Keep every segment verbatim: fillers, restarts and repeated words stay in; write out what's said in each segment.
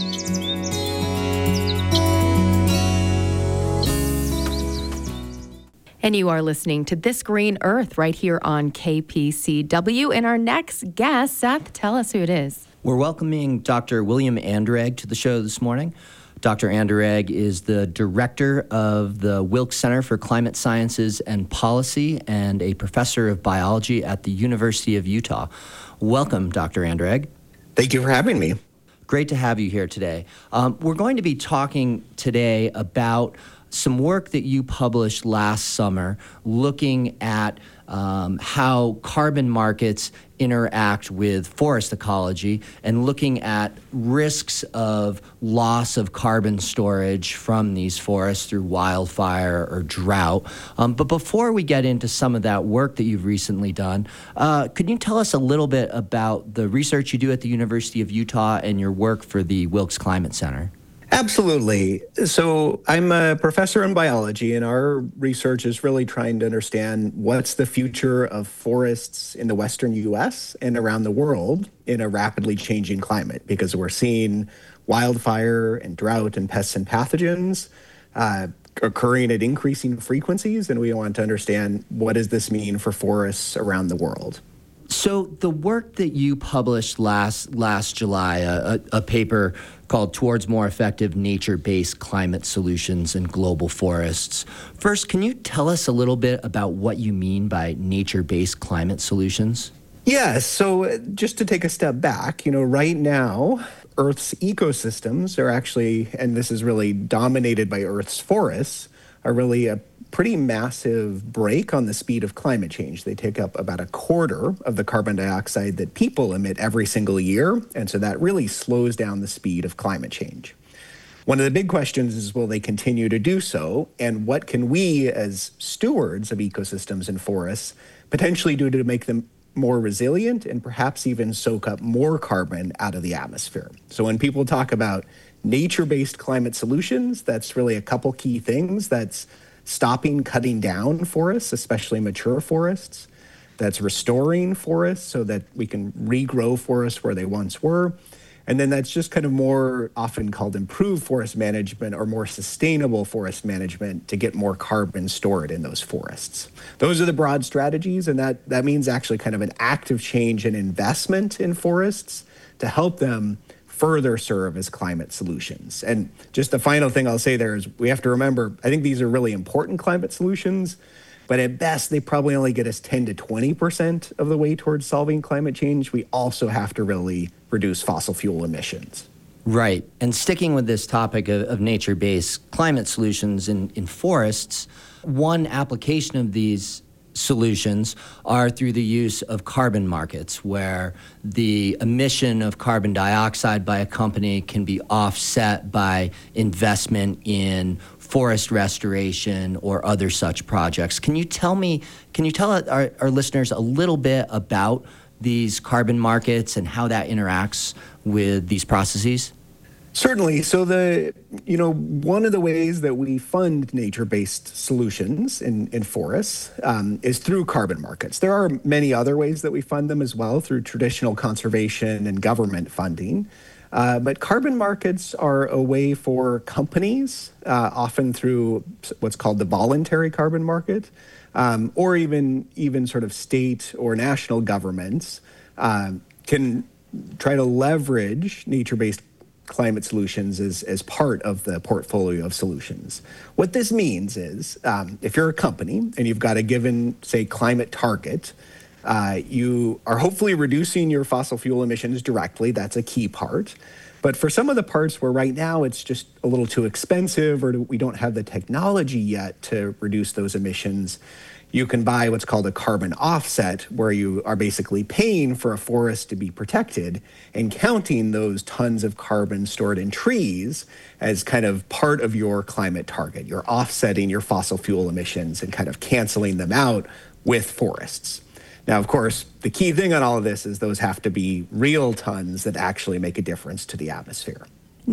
And you are listening to This Green Earth right here on K P C W. And our next guest, Seth, tell us who it is. We're welcoming Doctor William Anderegg to the show this morning. Doctor Anderegg is the director of the Wilkes Center for Climate Sciences and Policy and a professor of biology at the University of Utah. Welcome, Doctor Anderegg. Thank you for having me. Great to have you here today. Um, we're going to be talking today about some work that you published last summer looking at um, how carbon markets interact with forest ecology and looking at risks of loss of carbon storage from these forests through wildfire or drought. Um, but before we get into some of that work that you've recently done, uh, could you tell us a little bit about the research you do at the University of Utah and your work for the Wilkes Climate Center? Absolutely. So I'm a professor in biology, and our research is really trying to understand what's the future of forests in the Western U S and around the world in a rapidly changing climate, because we're seeing wildfire and drought and pests and pathogens uh, occurring at increasing frequencies, and we want to understand what does this mean for forests around the world. So the work that you published last last July, a, a paper called Towards More Effective Nature-Based Climate Solutions in Global Forests. First, can you tell us a little bit about what you mean by nature-based climate solutions? Yeah, so just to take a step back, you know, right now, Earth's ecosystems are actually, and this is really dominated by Earth's forests, are really a pretty massive break on the speed of climate change. They take up about a quarter of the carbon dioxide that people emit every single year, and so that really slows down the speed of climate change. One of the big questions is, will they continue to do so, and what can we as stewards of ecosystems and forests potentially do to make them more resilient and perhaps even soak up more carbon out of the atmosphere? So when people talk about nature-based climate solutions, that's really a couple key things. That's stopping cutting down forests, especially mature forests. That's restoring forests so that we can regrow forests where they once were. And then that's just kind of more often called improved forest management or more sustainable forest management to get more carbon stored in those forests. Those are the broad strategies, and that, that means actually kind of an active change in investment in forests to help them further serve as climate solutions. And just the final thing I'll say there is we have to remember, I think these are really important climate solutions, but at best, they probably only get us ten to twenty percent of the way towards solving climate change. We also have to really reduce fossil fuel emissions. Right. And sticking with this topic of, of nature-based climate solutions in, in forests, one application of these solutions are through the use of carbon markets, where the emission of carbon dioxide by a company can be offset by investment in forest restoration or other such projects. Can you tell me, can you tell our, our listeners a little bit about these carbon markets and how that interacts with these processes? Certainly. So the, you know, one of the ways that we fund nature-based solutions in, in forests um, is through carbon markets. There are many other ways that we fund them as well, through traditional conservation and government funding. Uh, but carbon markets are a way for companies, uh, often through what's called the voluntary carbon market, um, or even, even sort of state or national governments uh, can try to leverage nature-based climate solutions as, as part of the portfolio of solutions. What this means is um, if you're a company and you've got a given, say, climate target, uh, you are hopefully reducing your fossil fuel emissions directly. That's a key part. But for some of the parts where right now it's just a little too expensive or we don't have the technology yet to reduce those emissions, you can buy what's called a carbon offset, where you are basically paying for a forest to be protected and counting those tons of carbon stored in trees as kind of part of your climate target. You're offsetting your fossil fuel emissions and kind of canceling them out with forests. Now, of course, the key thing on all of this is those have to be real tons that actually make a difference to the atmosphere.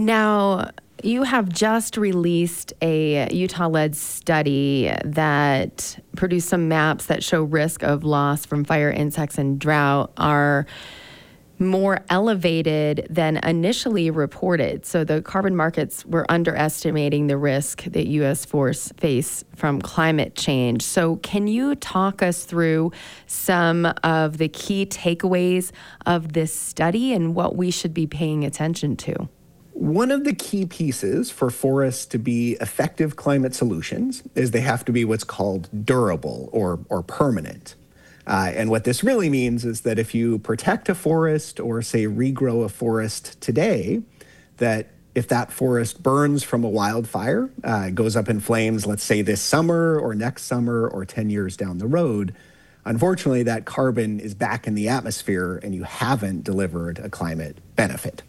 Now, you have just released a Utah-led study that produced some maps that show risk of loss from fire, insects, and drought are more elevated than initially reported. So the carbon markets were underestimating the risk that U S forests face from climate change. So can you talk us through some of the key takeaways of this study and what we should be paying attention to? One of the key pieces for forests to be effective climate solutions is they have to be what's called durable or, or permanent. Uh, and what this really means is that if you protect a forest or, say, regrow a forest today, that if that forest burns from a wildfire, uh, goes up in flames, let's say this summer or next summer or ten years down the road, unfortunately, that carbon is back in the atmosphere and you haven't delivered a climate benefit.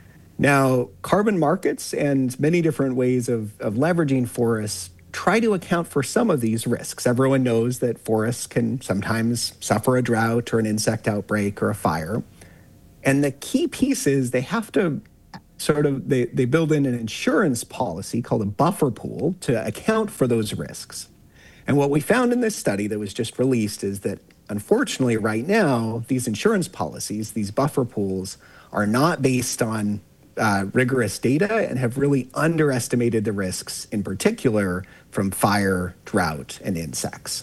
Now, carbon markets and many different ways of, of leveraging forests try to account for some of these risks. Everyone knows that forests can sometimes suffer a drought or an insect outbreak or a fire. And the key piece is they have to sort of, they, they build in an insurance policy called a buffer pool to account for those risks. And what we found in this study that was just released is that unfortunately right now, these insurance policies, these buffer pools, are not based on Uh, rigorous data and have really underestimated the risks, in particular from fire, drought, and insects.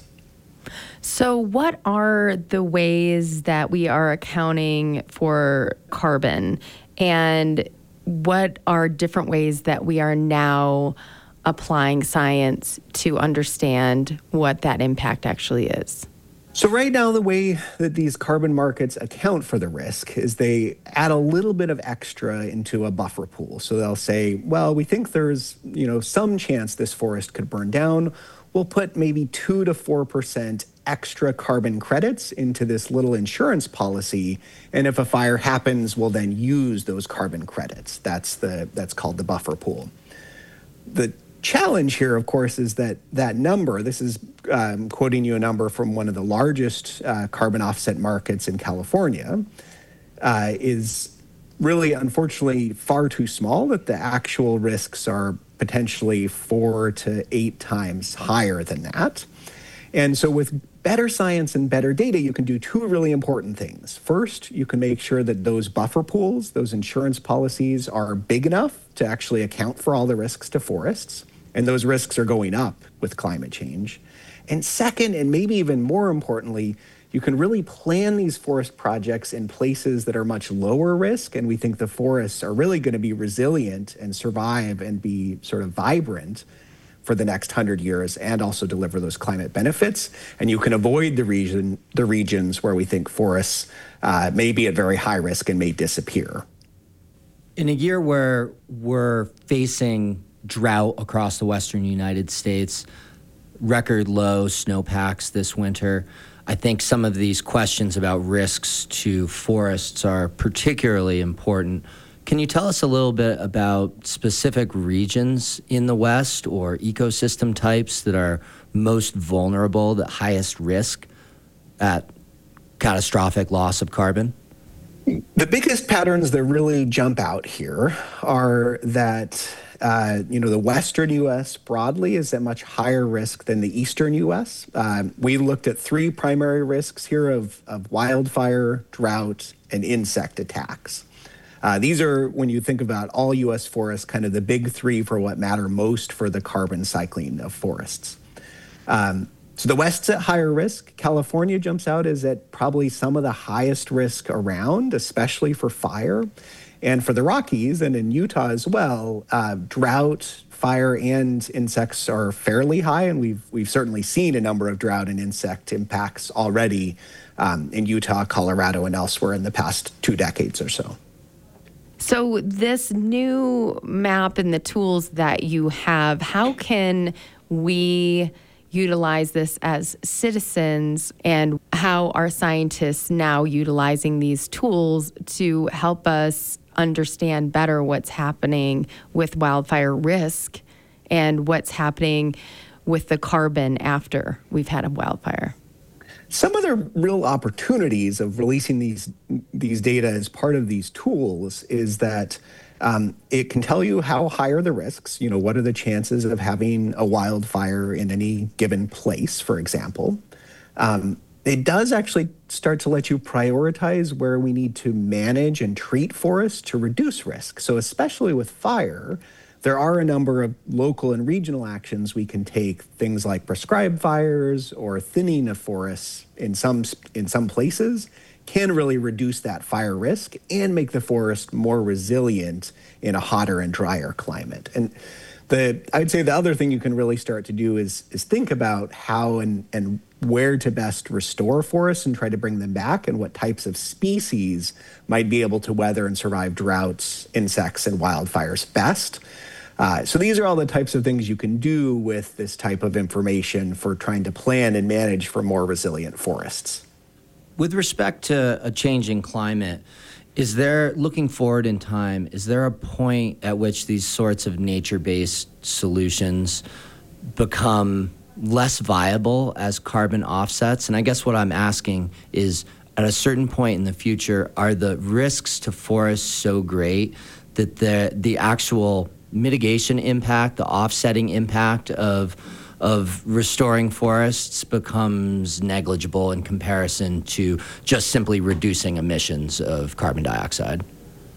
So what are the ways that we are accounting for carbon, and what are different ways that we are now applying science to understand what that impact actually is? So right now, the way that these carbon markets account for the risk is they add a little bit of extra into a buffer pool. So they'll say, well, we think there's, you know, some chance this forest could burn down. We'll put maybe two to four percent extra carbon credits into this little insurance policy. And if a fire happens, we'll then use those carbon credits. That's the that's called the buffer pool. The challenge here, of course, is that that number, this is um, quoting you a number from one of the largest uh, carbon offset markets in California, uh, is really, unfortunately, far too small, that the actual risks are potentially four to eight times higher than that. And so with better science and better data, you can do two really important things. First, you can make sure that those buffer pools, those insurance policies, are big enough to actually account for all the risks to forests. And those risks are going up with climate change. And second, and maybe even more importantly, you can really plan these forest projects in places that are much lower risk. And we think the forests are really going to be resilient and survive and be sort of vibrant for the next hundred years and also deliver those climate benefits. And you can avoid the region, the regions where we think forests uh, may be at very high risk and may disappear. In a year where we're facing drought across the western United States, record low snowpacks this winter, I think some of these questions about risks to forests are particularly important. Can you tell us a little bit about specific regions in the West or ecosystem types that are most vulnerable, the highest risk at catastrophic loss of carbon? The biggest patterns that really jump out here are that Uh, you know, the western U S broadly is at much higher risk than the eastern U S. Um, we looked at three primary risks here of, of wildfire, drought, and insect attacks. Uh, these are, when you think about all U S forests, kind of the big three for what matter most for the carbon cycling of forests. Um, so the West's at higher risk. California jumps out as at probably some of the highest risk around, especially for fire. And for the Rockies and in Utah as well, uh, drought, fire, and insects are fairly high, and we've we've certainly seen a number of drought and insect impacts already um, in Utah, Colorado, and elsewhere in the past two decades or so. So this new map and the tools that you have, how can we utilize this as citizens, and how are scientists now utilizing these tools to help us understand better what's happening with wildfire risk and what's happening with the carbon after we've had a wildfire? Some of the real opportunities of releasing these these data as part of these tools is that um, it can tell you how high are the risks. You know, what are the chances of having a wildfire in any given place, for example. Um, it does actually start to let you prioritize where we need to manage and treat forests to reduce risk. So especially with fire, there are a number of local and regional actions we can take, things like prescribed fires or thinning of forests in some in some places can really reduce that fire risk and make the forest more resilient in a hotter and drier climate. And the I'd say the other thing you can really start to do is is think about how and and where to best restore forests and try to bring them back, and what types of species might be able to weather and survive droughts, insects, and wildfires best. Uh, so these are all the types of things you can do with this type of information for trying to plan and manage for more resilient forests. With respect to a changing climate, is there, looking forward in time, is there a point at which these sorts of nature-based solutions become less viable as carbon offsets? And I guess what I'm asking is, at a certain point in the future, are the risks to forests so great that the the actual mitigation impact, the offsetting impact of of restoring forests becomes negligible in comparison to just simply reducing emissions of carbon dioxide?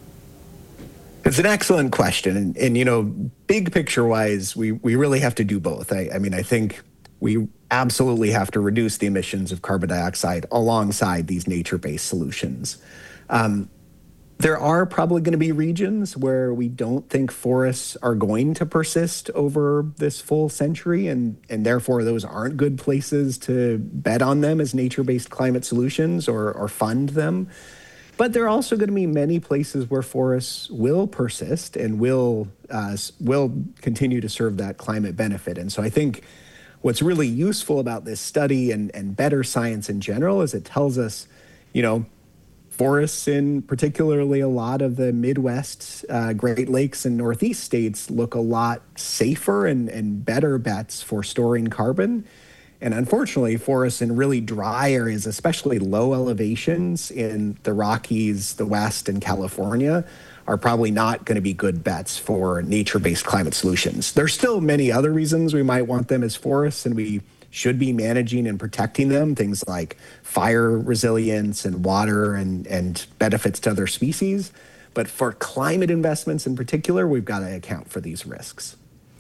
It's an excellent question. And, and you know, big picture wise, we, we really have to do both. I, I mean, I think we absolutely have to reduce the emissions of carbon dioxide alongside these nature-based solutions. Um, There are probably going to be regions where we don't think forests are going to persist over this full century, and, and therefore those aren't good places to bet on them as nature-based climate solutions or, or fund them. But there are also going to be many places where forests will persist and will, uh, will continue to serve that climate benefit. And so I think what's really useful about this study and, and better science in general is it tells us, you know, forests in particularly a lot of the Midwest, uh, Great Lakes, and Northeast states look a lot safer and, and better bets for storing carbon. And unfortunately, forests in really dry areas, especially low elevations in the Rockies, the West, and California, are probably not going to be good bets for nature-based climate solutions. There's still many other reasons we might want them as forests, and we should be managing and protecting them, things like fire resilience and water and, and benefits to other species. But for climate investments in particular, we've got to account for these risks.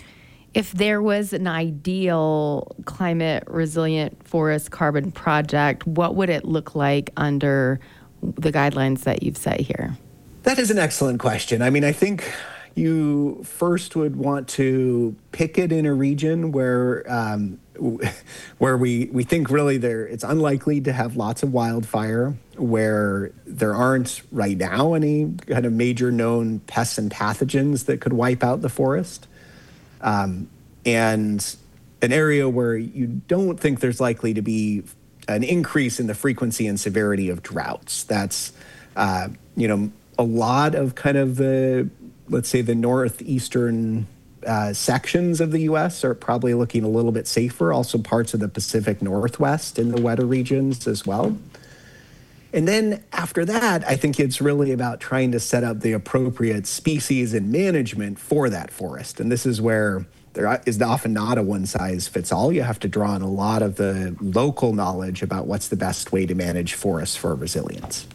If there was an ideal climate resilient forest carbon project, what would it look like under the guidelines that you've set here? That is an excellent question. I mean, I think you first would want to pick it in a region where um, where we, we think really there it's unlikely to have lots of wildfire, where there aren't right now any kind of major known pests and pathogens that could wipe out the forest, um, and an area where you don't think there's likely to be an increase in the frequency and severity of droughts. That's, uh, you know, a lot of kind of the, let's say, the northeastern uh, sections of the U S are probably looking a little bit safer. Also parts of the Pacific Northwest in the wetter regions as well. And then after that, I think it's really about trying to set up the appropriate species and management for that forest. And this is where there is often not a one size fits all. You have to draw on a lot of the local knowledge about what's the best way to manage forests for resilience.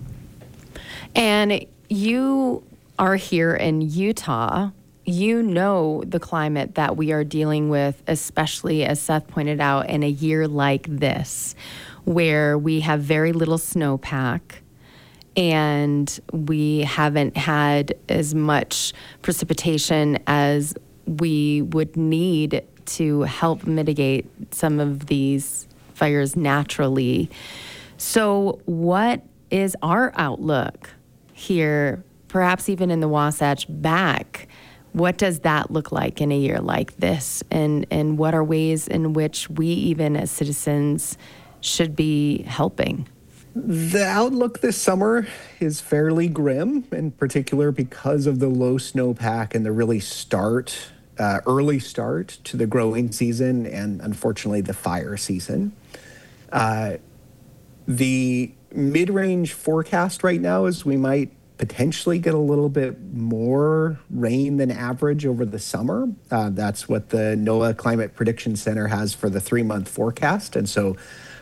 And you are here in Utah. You know the climate that we are dealing with, especially, as Seth pointed out, in a year like this, where we have very little snowpack and we haven't had as much precipitation as we would need to help mitigate some of these fires naturally. So what is our outlook here, perhaps even in the Wasatch back? What does that look like in a year like this? And, and what are ways in which we, even as citizens, should be helping? The outlook this summer is fairly grim, in particular because of the low snowpack and the really start, uh, early start to the growing season and, unfortunately, the fire season. Uh, the mid-range forecast right now is we might potentially get a little bit more rain than average over the summer. Uh, that's what the NOAA Climate Prediction Center has for the three-month forecast. And so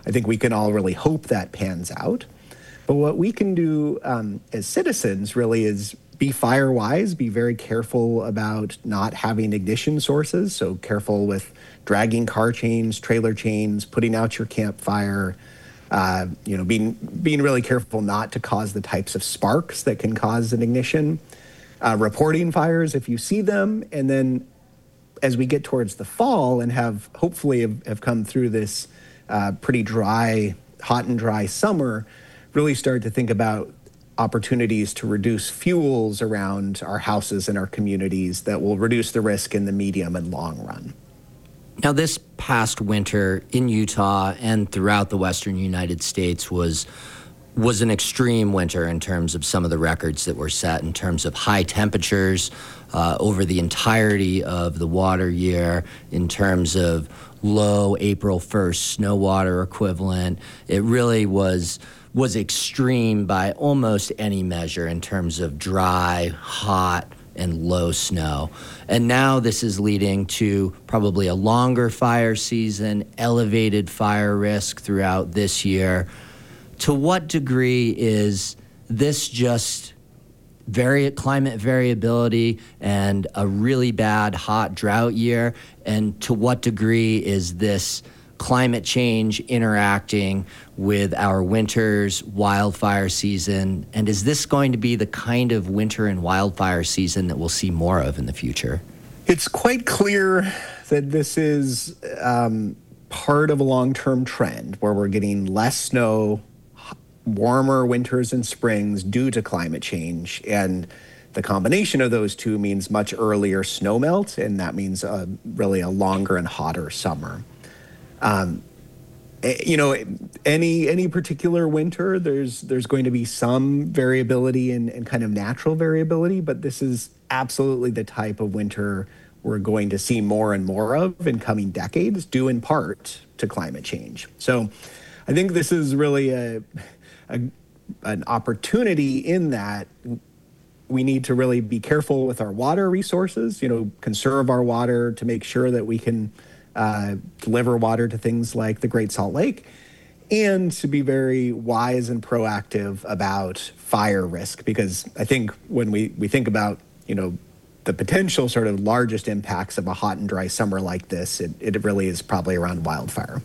I think we can all really hope that pans out. But what we can do um, as citizens really is be fire wise, be very careful about not having ignition sources. So careful with dragging car chains, trailer chains, putting out your campfire, uh, you know, being, being really careful not to cause the types of sparks that can cause an ignition, uh, reporting fires if you see them. And then as we get towards the fall and have hopefully have, have come through this uh, pretty dry, hot and dry summer, really start to think about opportunities to reduce fuels around our houses and our communities that will reduce the risk in the medium and long run. Now, this past winter in Utah and throughout the western United States was was an extreme winter in terms of some of the records that were set in terms of high temperatures uh, over the entirety of the water year, in terms of low April first snow water equivalent. It really was was extreme by almost any measure in terms of dry, hot, and low snow. And now this is leading to probably a longer fire season, elevated fire risk throughout this year. To what degree is this just vari- climate variability and a really bad hot drought year? And to what degree is this climate change interacting with our winter's wildfire season? And is this going to be the kind of winter and wildfire season that we'll see more of in the future? It's quite clear that this is um, part of a long-term trend where we're getting less snow, warmer winters and springs due to climate change. And the combination of those two means much earlier snowmelt, and that means uh, really a longer and hotter summer. Um, you know, any any particular winter, there's there's going to be some variability and, and kind of natural variability, but this is absolutely the type of winter we're going to see more and more of in coming decades, due in part to climate change. So I think this is really a, a an opportunity in that we need to really be careful with our water resources, you know, conserve our water to make sure that we can Uh, deliver water to things like the Great Salt Lake, and to be very wise and proactive about fire risk. Because I think when we, we think about, you know, the potential sort of largest impacts of a hot and dry summer like this, it, it really is probably around wildfire.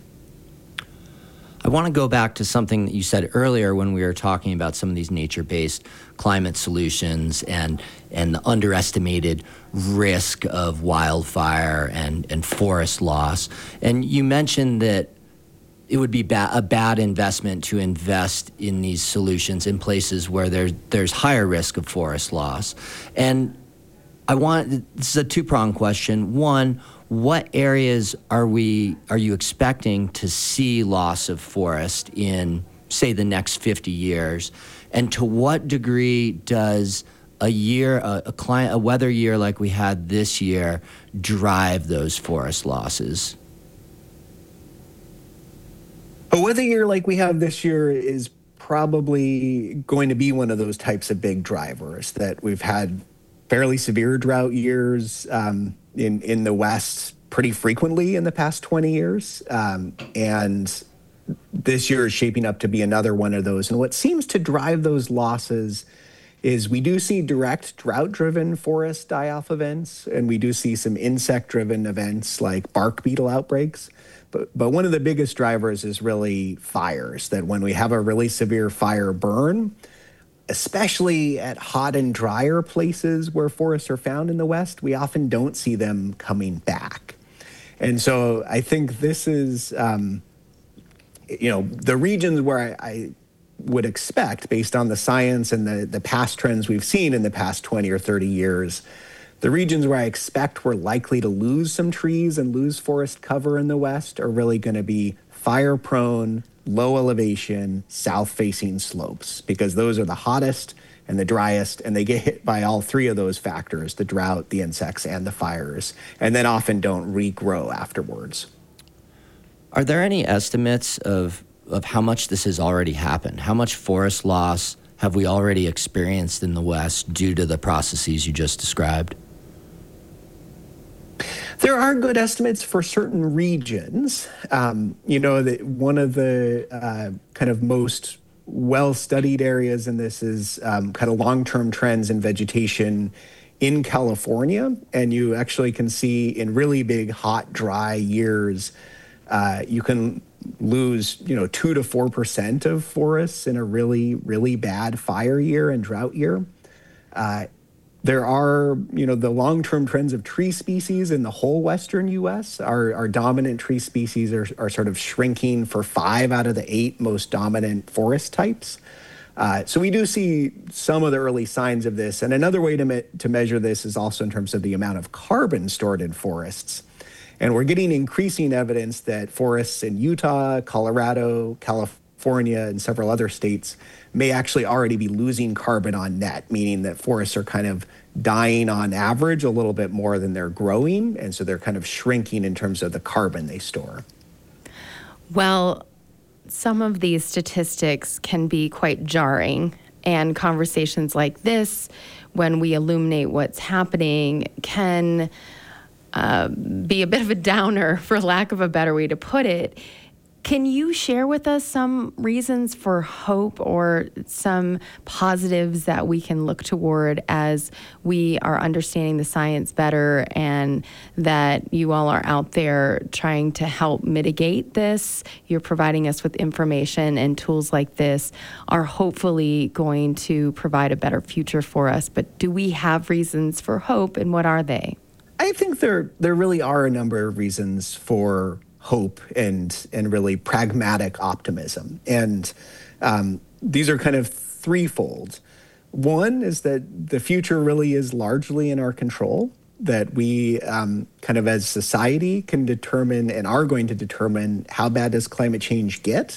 I want to go back to something that you said earlier when we were talking about some of these nature-based climate solutions and and the underestimated risk of wildfire and, and forest loss. And you mentioned that it would be ba- a bad investment to invest in these solutions in places where there's, there's higher risk of forest loss. And I want, this is a two-pronged question. One, what areas are we are you expecting to see loss of forest in, say, the next fifty years? And to what degree does a year, a, a, cli- a weather year like we had this year, drive those forest losses? A weather year like we have this year is probably going to be one of those types of big drivers, that we've had fairly severe drought years um, in, in the West pretty frequently in the past twenty years. Um, and this year is shaping up to be another one of those. And what seems to drive those losses is we do see direct drought-driven forest die-off events, and we do see some insect-driven events like bark beetle outbreaks. But, but one of the biggest drivers is really fires, that when we have a really severe fire burn, especially at hot and drier places where forests are found in the West, we often don't see them coming back. And so I think this is, um, you know, the regions where I, I would expect, based on the science and the, the past trends we've seen in the past twenty or thirty years, the regions where I expect we're likely to lose some trees and lose forest cover in the West are really going to be fire-prone, low elevation, south-facing slopes, because those are the hottest and the driest, and they get hit by all three of those factors, the drought, the insects, and the fires, and then often don't regrow afterwards. Are there any estimates of, of how much this has already happened? How much forest loss have we already experienced in the West due to the processes you just described? There are good estimates for certain regions. Um, you know, that one of the uh, kind of most well-studied areas in this is um, kind of long-term trends in vegetation in California. And you actually can see in really big, hot, dry years, uh, you can lose, you know, two to four percent of forests in a really, really bad fire year and drought year. Uh, There are, you know, the long-term trends of tree species in the whole Western U S. Our, our dominant tree species are, are sort of shrinking for five out of the eight most dominant forest types. Uh, so we do see some of the early signs of this. And another way to, me- to measure this is also in terms of the amount of carbon stored in forests. And we're getting increasing evidence that forests in Utah, Colorado, California, and several other states may actually already be losing carbon on net, meaning that forests are kind of dying on average a little bit more than they're growing. And so they're kind of shrinking in terms of the carbon they store. Well, some of these statistics can be quite jarring, and conversations like this, when we illuminate what's happening, can uh, be a bit of a downer, for lack of a better way to put it. Can you share with us some reasons for hope or some positives that we can look toward as we are understanding the science better, and that you all are out there trying to help mitigate this? You're providing us with information, and tools like this are hopefully going to provide a better future for us. But do we have reasons for hope, and what are they? I think there there really are a number of reasons for hope and and really pragmatic optimism. And um, these are kind of threefold. One is that the future really is largely in our control, that we um, kind of as society can determine and are going to determine how bad does climate change get,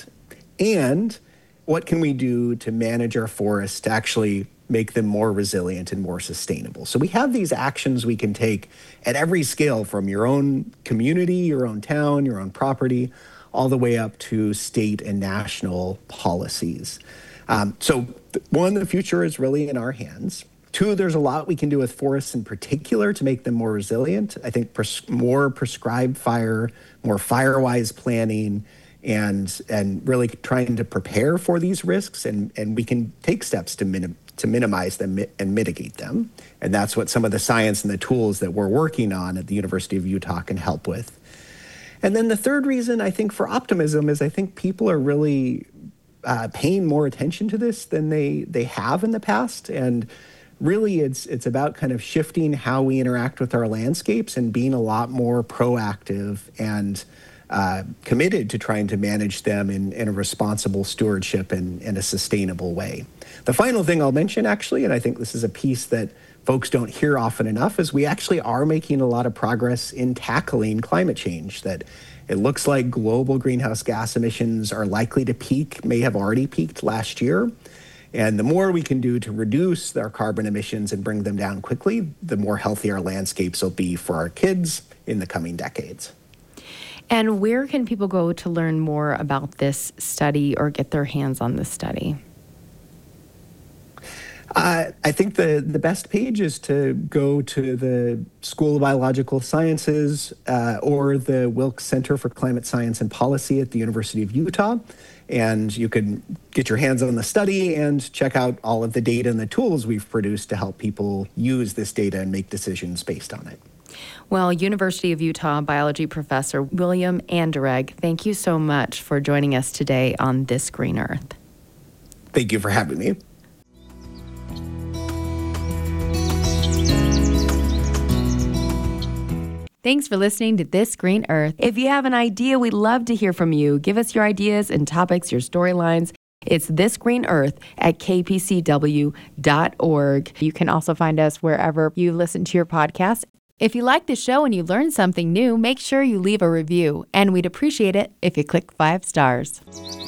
and what can we do to manage our forests to actually make them more resilient and more sustainable. So we have these actions we can take at every scale, from your own community, your own town, your own property, all the way up to state and national policies. Um, so th- one, the future is really in our hands. Two, there's a lot we can do with forests in particular to make them more resilient. I think pres- more prescribed fire, more fire-wise planning, and and really trying to prepare for these risks, and, and we can take steps to minim- to minimize them and mitigate them. And that's what some of the science and the tools that we're working on at the University of Utah can help with. And then the third reason I think for optimism is I think people are really uh, paying more attention to this than they they have in the past. And really it's it's about kind of shifting how we interact with our landscapes and being a lot more proactive and uh, committed to trying to manage them in, in a responsible stewardship and in a sustainable way. The final thing I'll mention, actually, and I think this is a piece that folks don't hear often enough, is we actually are making a lot of progress in tackling climate change. That it looks like global greenhouse gas emissions are likely to peak, may have already peaked last year. And the more we can do to reduce our carbon emissions and bring them down quickly, the more healthy our landscapes will be for our kids in the coming decades. And where can people go to learn more about this study or get their hands on this study? Uh, I think the, the best page is to go to the School of Biological Sciences uh, or the Wilkes Center for Climate Science and Policy at the University of Utah. And you can get your hands on the study and check out all of the data and the tools we've produced to help people use this data and make decisions based on it. Well, University of Utah biology professor William Anderegg, thank you so much for joining us today on This Green Earth. Thank you for having me. Thanks for listening to This Green Earth. If you have an idea, we'd love to hear from you. Give us your ideas and topics, your storylines. It's This Green Earth at k p c w dot org. You can also find us wherever you listen to your podcast. If you like the show and you learned something new, make sure you leave a review, and we'd appreciate it if you click five stars.